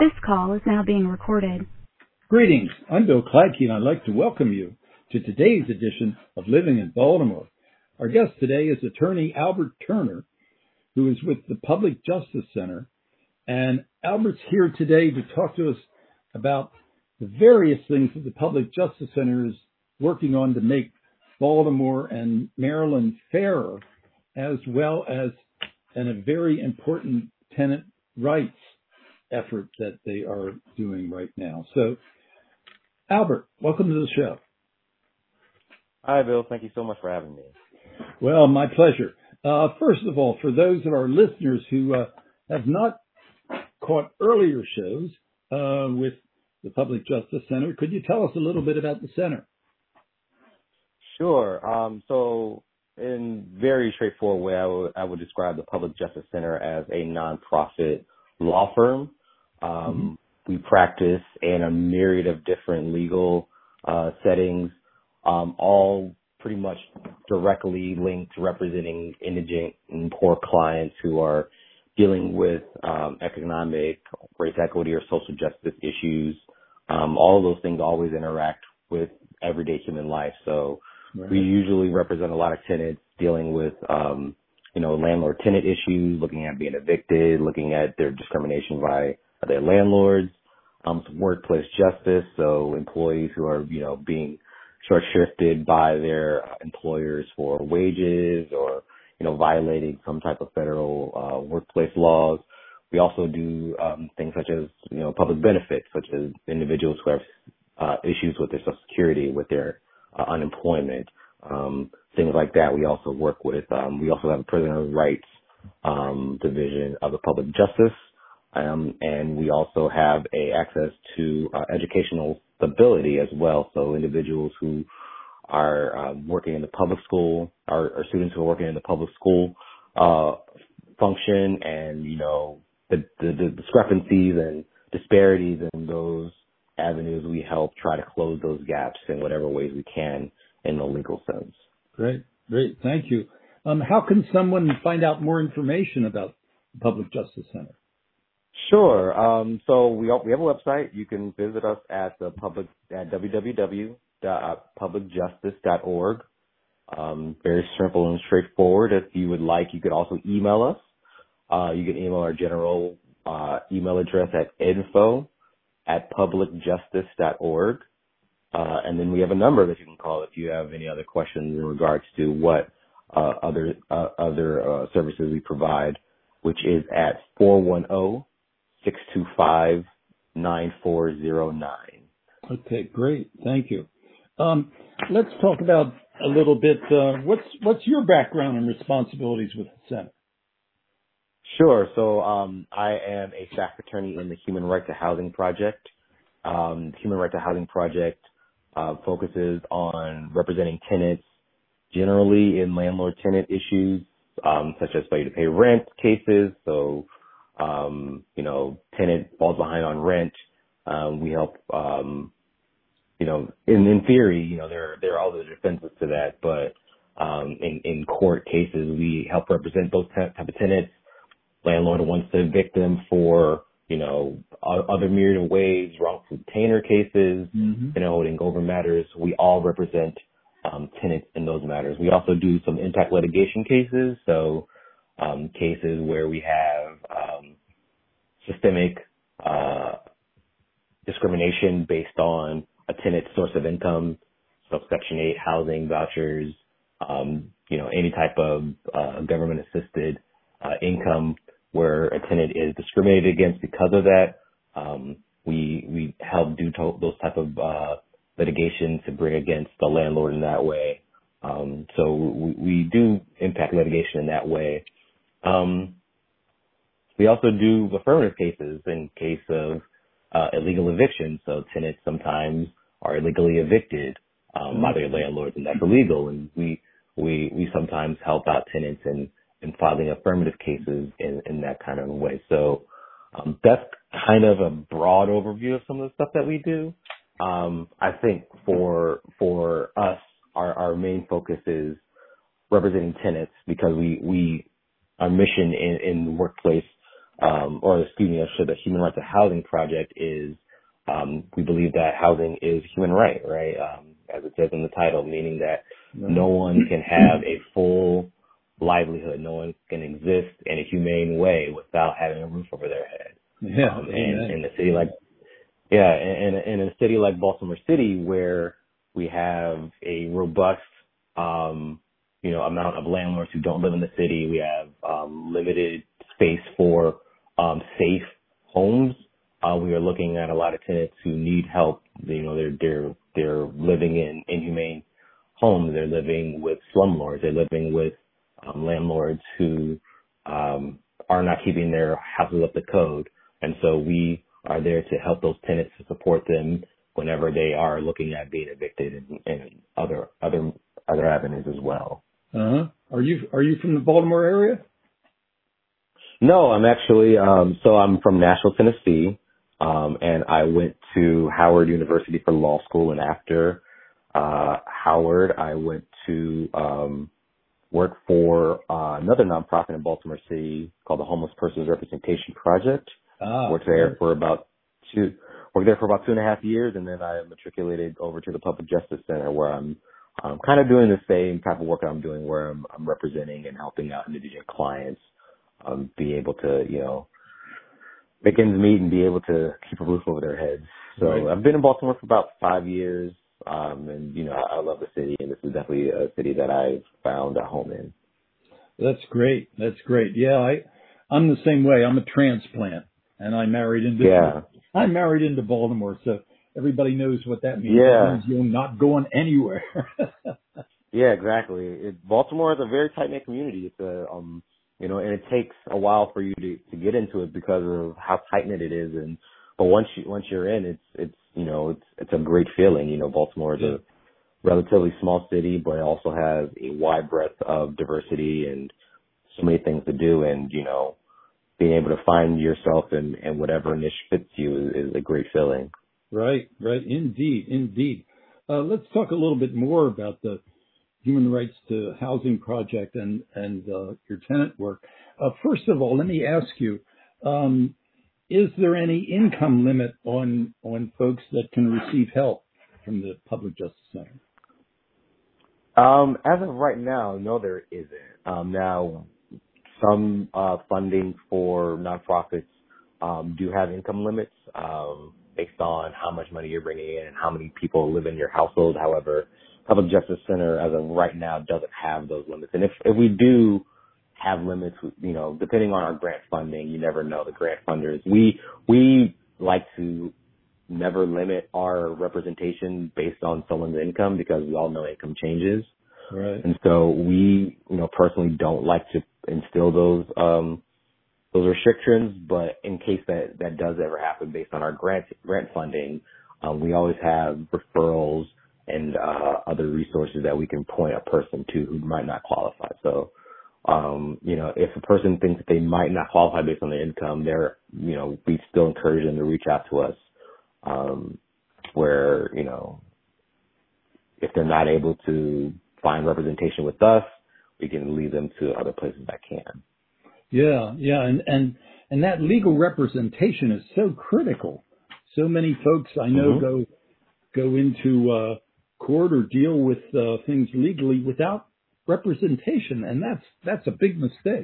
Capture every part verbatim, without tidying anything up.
This call is now being recorded. Greetings. I'm Bill Kladke, and I'd like to welcome you to today's edition of Living in Baltimore. Our guest today is attorney Albert Turner, who is with the Public Justice Center. And Albert's here today to talk to us about the various things that the Public Justice Center is working on to make Baltimore and Maryland fairer, as well as in a very important tenant rights effort that they are doing right now. So, Albert, welcome to the show. Hi, Bill. Thank you so much for having me. Well, my pleasure. Uh, first of all, for those of our listeners who uh, have not caught earlier shows uh, with the Public Justice Center, could you tell us a little bit about the center? Sure. Um, so, in very straightforward way, I would, I would describe the Public Justice Center as a nonprofit law firm. Um, mm-hmm. We practice in a myriad of different legal uh, settings, um, all pretty much directly linked to representing indigent and poor clients who are dealing with um, economic, race equity, or social justice issues. Um, all of those things always interact with everyday human life. So right. We usually represent a lot of tenants dealing with, um, you know, landlord-tenant issues, looking at being evicted, looking at their discrimination by their landlords, um, some workplace justice, so employees who are, you know, being short-shifted by their employers for wages or, you know, violating some type of federal uh, workplace laws. We also do um, things such as, you know, public benefits, such as individuals who have uh, issues with their Social Security, with their uh, unemployment, um, things like that. We also work with, um, we also have a prisoner rights um, division of the Public Justice, um, and we also have a access to uh, educational stability as well. So individuals who are um, working in the public school, or, or students who are working in the public school uh, function, and, you know, the, the, the discrepancies and disparities in those avenues, we help try to close those gaps in whatever ways we can in the legal sense. Great, great. Thank you. Um, how can someone find out more information about the Public Justice Center? Sure. Um, so we we have a website. You can visit us at the public at w w w dot public justice dot org. Um, very simple and straightforward. If you would like, you could also email us. Uh, you can email our general uh, email address at info at public justice dot org. Uh, and then we have a number that you can call if you have any other questions in regards to what uh, other uh, other uh, services we provide, which is at four one zero, six two five, nine four zero nine. Okay, great. Thank you. Um, let's talk about a little bit, uh, what's what's your background and responsibilities with the center? Sure. So um, I am a staff attorney in the Human Right to Housing Project. Um, the Human Right to Housing Project uh, focuses on representing tenants generally in landlord-tenant issues, um, such as failure to pay rent cases. So, um, you know, tenant falls behind on rent. Um, we help, um, you know, in, in theory, you know, there, there are other defenses to that, but um, in, in court cases, we help represent those type of tenants. Landlord wants to evict them for, you know, other myriad of ways, wrongful detainer cases, mm-hmm. you know, holding over matters. We all represent um, tenants in those matters. We also do some impact litigation cases, so um, cases where we have um, systemic uh, discrimination based on a tenant's source of income, so Section eight housing vouchers, um, you know, any type of uh, government-assisted uh, income where a tenant is discriminated against because of that. Um, we we help do to, those type of uh, litigation to bring against the landlord in that way. Um, so we, we do impact litigation in that way. Um, we also do affirmative cases in case of uh, illegal eviction. So tenants sometimes are illegally evicted um, by their landlords, and that's illegal. And we we we sometimes help out tenants in in filing affirmative cases in, in that kind of a way. So um, that's kind of a broad overview of some of the stuff that we do. Um, I think for for us, our, our main focus is representing tenants because we, we our mission in, in the workplace um, or excuse me, I should, the Human Right to Housing Project is, um, we believe that housing is a human right, right? Um, as it says in the title, meaning that Right. no one can have a full livelihood. No one can exist in a humane way without having a roof over their head. Yeah. Um, and in a city like, yeah, in, in a city like Baltimore City, where we have a robust, um, you know, amount of landlords who don't live in the city, we have um, limited space for um, safe homes. Uh, we are looking at a lot of tenants who need help. You know, they're they're they're living in inhumane homes. They're living with slumlords. They're living with um, landlords who um, are not keeping their houses up to code. And so we are there to help those tenants, to support them whenever they are looking at being evicted, and, and other other other avenues as well. Uh huh. Are you are you from the Baltimore area? No, I'm actually um, so I'm from Nashville, Tennessee. Um, and I went to Howard University for law school, and after uh, Howard, I went to um, work for uh, another nonprofit in Baltimore City called the Homeless Persons Representation Project. Ah, worked there for about two, worked there for about two and a half years, and then I matriculated over to the Public Justice Center, where I'm um, kind of doing the same type of work I'm doing, where I'm, I'm representing and helping out indigent clients um, be able to, you know, make ends meet and be able to keep a roof over their heads. So right. I've been in Baltimore for about five years, um, and, you know, I, I love the city, and this is definitely a city that I've found a home in. That's great. That's great. Yeah, I, I'm the same way. I'm a transplant, and I married into Yeah. I married into Baltimore, so everybody knows what that means. Yeah. That means you're not going anywhere. Yeah, exactly. It, Baltimore is a very tight-knit community. It's a, um, you know, and it takes a while for you to, to get into it because of how tight-knit it is. And, but once you, once you're in, it's, it's, you know, it's, it's a great feeling. You know, Baltimore is Yeah. a relatively small city, but it also has a wide breadth of diversity and so many things to do. And, you know, being able to find yourself in, in whatever niche fits you is, is a great feeling. Right, right. Indeed, indeed. Uh, let's talk a little bit more about the Human Rights to Housing Project and, and uh, your tenant work. Uh, first of all, let me ask you, um, is there any income limit on on folks that can receive help from the Public Justice Center? Um, as of right now, no, there isn't. Um, now, some uh, funding for nonprofits um, do have income limits um, based on how much money you're bringing in and how many people live in your household. However, Public Justice Center, as of right now, doesn't have those limits. And if, if we do have limits, you know, depending on our grant funding, you never know. The grant funders, we we like to never limit our representation based on someone's income, because we all know income changes. Right. And so we, you know, personally don't like to instill those um, those restrictions. But in case that that does ever happen, based on our grant grant funding, um, we always have referrals and uh, other resources that we can point a person to who might not qualify. So, um, you know, if a person thinks that they might not qualify based on their income, they're, you know, we still encourage them to reach out to us, um, where, you know, if they're not able to find representation with us, we can lead them to other places that can. Yeah, yeah, and, and, and that legal representation is so critical. So many folks I know Mm-hmm. go go into uh, court or deal with uh, things legally without representation, and that's that's a big mistake.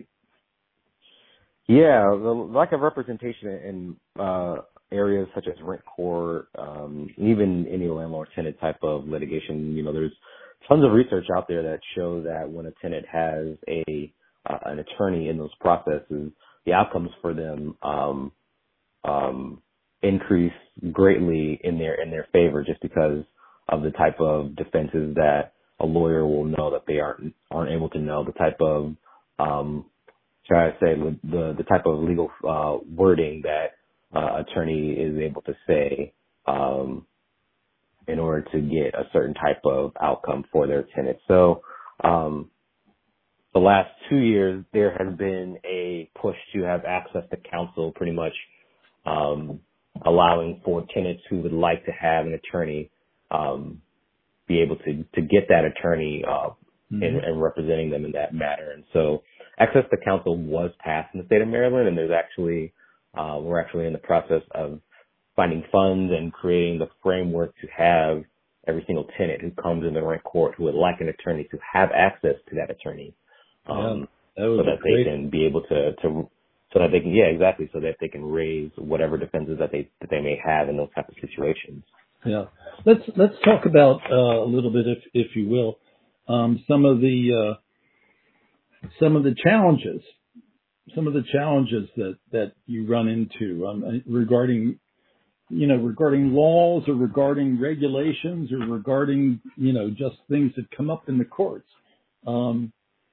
Yeah, the lack of representation in uh, areas such as rent court, um, even any landlord-tenant type of litigation, you know, there's tons of research out there that show that when a tenant has a uh, an attorney in those processes, the outcomes for them um, um, increase greatly in their in their favor, just because of the type of defenses that a lawyer will know that they aren't aren't able to know, the type of um, try to say the the type of legal uh, wording that uh, attorney is able to say um, in order to get a certain type of outcome for their tenant. So um, the last two years, there has been a push to have access to counsel, pretty much um, allowing for tenants who would like to have an attorney um, be able to, to get that attorney uh, mm-hmm. and, and representing them in that matter. And so access to counsel was passed in the state of Maryland, and there's actually uh, we're actually in the process of finding funds and creating the framework to have every single tenant who comes in the rent court who would like an attorney to have access to that attorney, um, yeah, that was so that great. they can be able to, to, so that they can, yeah, exactly, so that they can raise whatever defenses that they that they may have in those types of situations. Yeah, let's let's talk about uh, a little bit, if if you will, um, some of the uh, some of the challenges, some of the challenges that that you run into um, regarding. you know, regarding laws or regarding regulations or regarding, you know, just things that come up in the courts. Um,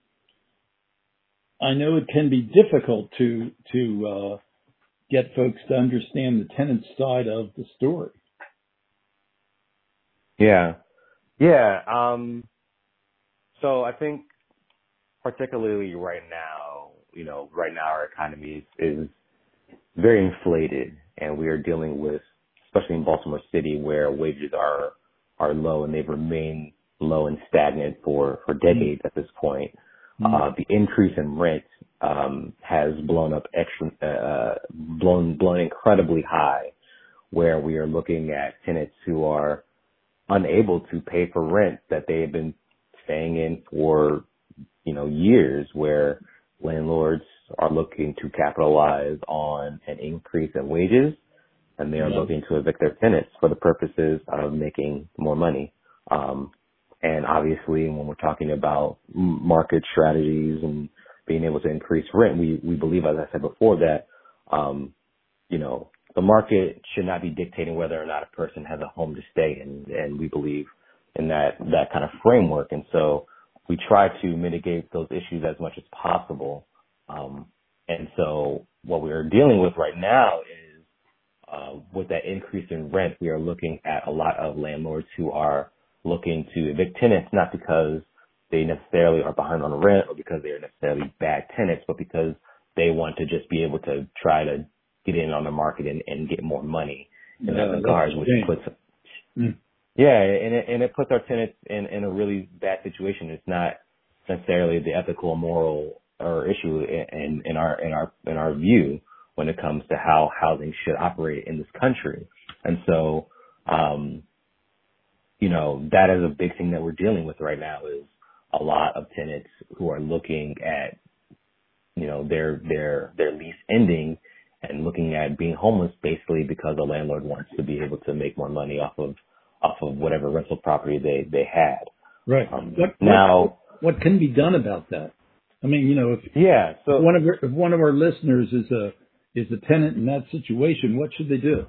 I know it can be difficult to, to, uh, get folks to understand the tenant side of the story. Yeah. Yeah. Um, so I think particularly right now, you know, right now our economy is, is very inflated, and we are dealing with, especially in Baltimore City, where wages are are low and they've remained low and stagnant for, for decades at this point. Mm-hmm. Uh, the increase in rent um, has blown up extra, uh, blown blown incredibly high, where we are looking at tenants who are unable to pay for rent that they have been staying in for, you know, years, where landlords are looking to capitalize on an increase in wages, and they are yeah. looking to evict their tenants for the purposes of making more money. Um, and obviously, when we're talking about market strategies and being able to increase rent, we, we believe, as I said before, that, um, you know, the market should not be dictating whether or not a person has a home to stay in. And we believe in that, that kind of framework. And so we try to mitigate those issues as much as possible. Um, and so what we are dealing with right now is, uh, with that increase in rent, we are looking at a lot of landlords who are looking to evict tenants, not because they necessarily are behind on the rent or because they are necessarily bad tenants, but because they want to just be able to try to get in on the market and, and get more money in yeah, that regard, which puts, mm. yeah, and it, and it puts our tenants in, in a really bad situation. It's not necessarily the ethical or moral or issue in, in our, in our, in our view when it comes to how housing should operate in this country. And so, um, you know, that is a big thing that we're dealing with right now, is a lot of tenants who are looking at, you know, their, their, their lease ending and looking at being homeless basically because the landlord wants to be able to make more money off of, off of whatever rental property they, they had. Right. Um, what, now, what, what can be done about that? I mean, you know, if, yeah, so if one of our, if one of our listeners is a, is a tenant in that situation, what should they do?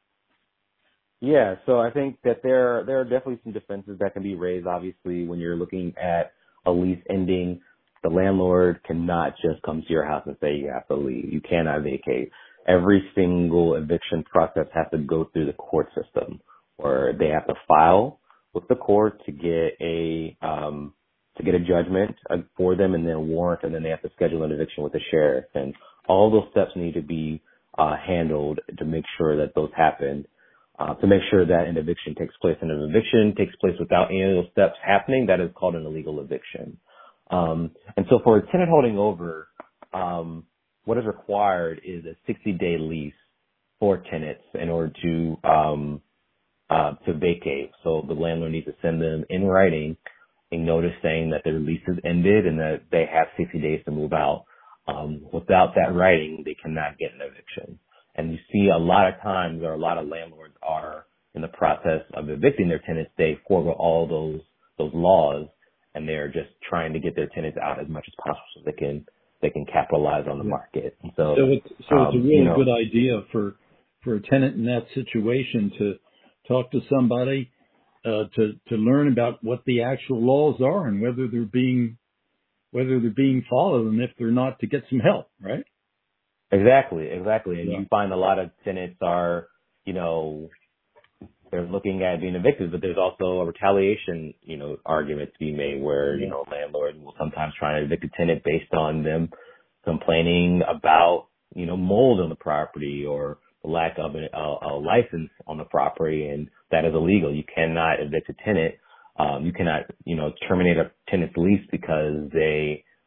Yeah, so I think that there there are definitely some defenses that can be raised. Obviously, when you're looking at a lease ending, the landlord cannot just come to your house and say you have to leave. You cannot vacate. Every single eviction process has to go through the court system, where they have to file with the court to get a um, to get a judgment for them, and then a warrant, and then they have to schedule an eviction with the sheriff. And all those steps need to be uh, handled to make sure that those happen. Uh, to make sure that an eviction takes place. And an eviction takes place without any of those steps happening, that is called an illegal eviction. Um, and so for a tenant holding over, um, what is required is a sixty-day lease for tenants in order to um, uh, to vacate. So the landlord needs to send them in writing a notice saying that their lease has ended and that they have sixty days to move out. Um, without that writing, they cannot get an eviction. And you see a lot of times, or a lot of landlords are in the process of evicting their tenants. They forego all those those laws, and they're just trying to get their tenants out as much as possible so they can they can capitalize on the market. And so, so it's so um, it's a really you know, good idea for for a tenant in that situation to talk to somebody uh, to to learn about what the actual laws are and whether they're being whether they're being followed, and if they're not, to get some help, right? Exactly, exactly. And yeah. you find a lot of tenants are, you know, they're looking at being evicted, but there's also a retaliation, you know, argument to be made where, yeah. you know, landlord will sometimes try to evict a tenant based on them complaining about, you know, mold on the property or the lack of a, a, a license on the property, and that is illegal. You cannot evict a tenant. Um, you cannot, you know, terminate a tenant's lease because they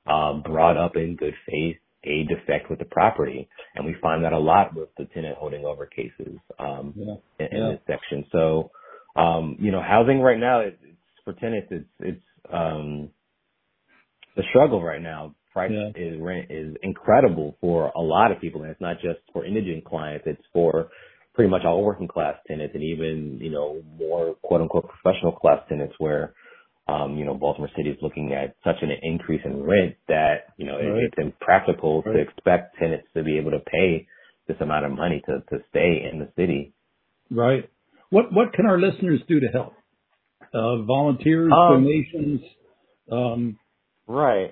um, brought up in good faith a defect with the property. And we find that a lot with the tenant holding over cases um, Yeah. in, in Yeah. this section. So, um, you know, housing right now, it, it's, for tenants, it's, it's um, the struggle right now. Price Yeah. is rent is incredible for a lot of people, and it's not just for indigent clients. It's for pretty much all working class tenants, and even you know more quote unquote professional class tenants, where um, you know Baltimore City is looking at such an increase in rent that you know it, Right. it's impractical Right. to expect tenants to be able to pay this amount of money to to stay in the city. Right. What What can our listeners do to help? Uh, volunteers, Um, donations. Um, right.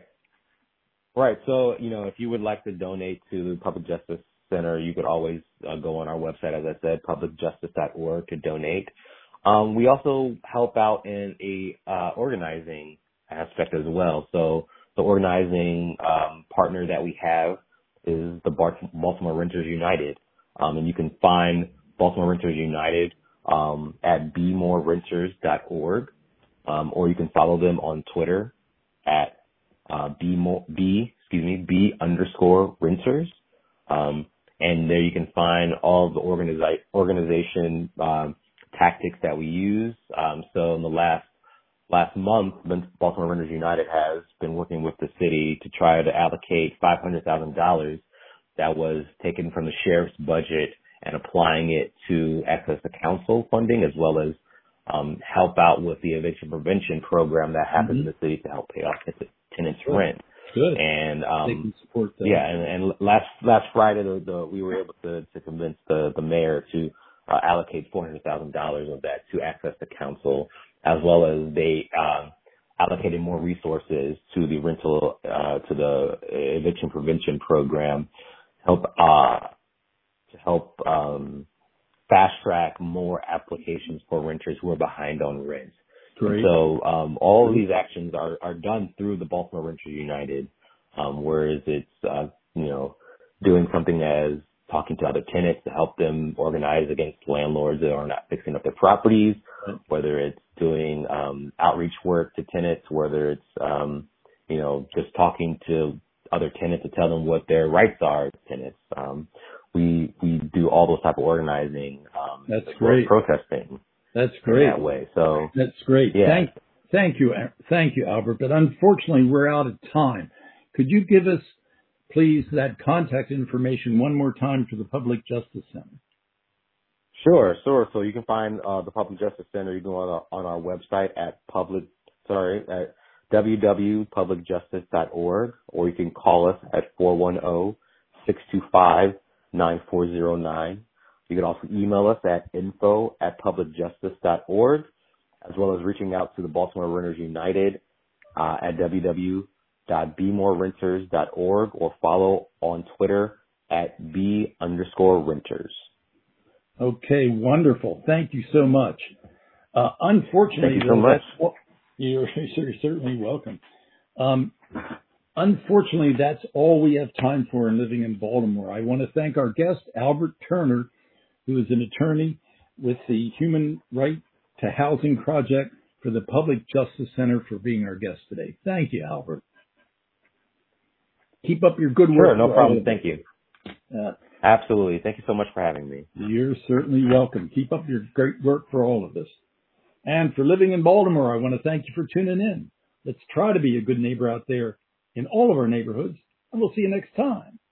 Right. So, you know, if you would like to donate to the Public Justice Center, you could always uh, go on our website, as I said, public justice dot org to donate. Um, we also help out in a uh, organizing aspect as well. So the organizing um, partner that we have is the Baltimore Renters United. Um, and you can find Baltimore Renters United um, at be more renters dot org, um, or you can follow them on Twitter at Uh, B more, B, excuse me, B underscore renters. Um, and there you can find all the organizi- organization, um, tactics that we use. Um, so in the last, last month, Baltimore Renters United has been working with the city to try to allocate five hundred thousand dollars that was taken from the sheriff's budget and applying it to access to council funding, as well as um, help out with the eviction prevention program that happens mm-hmm. in the city to help pay off tenants' Good. rent. Good. And They um, can support that. yeah, and, and last last Friday, the, the, we were able to, to convince the, the mayor to uh, allocate four hundred thousand dollars of that to access to council, as well as they um, allocated more resources to the rental uh, to the eviction prevention program, help uh, to help. Um, fast track more applications for renters who are behind on rent. Great. And so um, all of these actions are, are done through the Baltimore Renters United, um, whereas it's, uh, you know, doing something as talking to other tenants to help them organize against landlords that are not fixing up their properties, whether it's doing um, outreach work to tenants, whether it's, um, you know, just talking to other tenants to tell them what their rights are as tenants. Um, We we do all those type of organizing. Um, That's as well as great. protesting. That's great. In that way. So that's great. Yeah. Thank thank you, thank you, Albert. But unfortunately, we're out of time. Could you give us, please, that contact information one more time for the Public Justice Center? Sure, sure. So you can find uh, the Public Justice Center. You can go on our, on our website at public. Sorry, at w w w dot public justice dot org, or you can call us at four one zero, six two five, nine four zero nine. You can also email us at info at public justice dot org, as well as reaching out to the Baltimore Renters United uh, at w w w dot be more renters dot org, or follow on Twitter at b underscore renters. Okay, wonderful. Thank you so much. Uh, unfortunately, Thank you so though, much. that's what, you're, you're certainly welcome. Um, Unfortunately, that's all we have time for in Living in Baltimore. I want to thank our guest, Albert Turner, who is an attorney with the Human Right to Housing Project for the Public Justice Center, for being our guest today. Thank you, Albert. Keep up your good work. Sure, no problem. Thank you. Uh, Absolutely. Thank you so much for having me. You're certainly welcome. Keep up your great work for all of us. And for Living in Baltimore, I want to thank you for tuning in. Let's try to be a good neighbor out there in all of our neighborhoods, and we'll see you next time.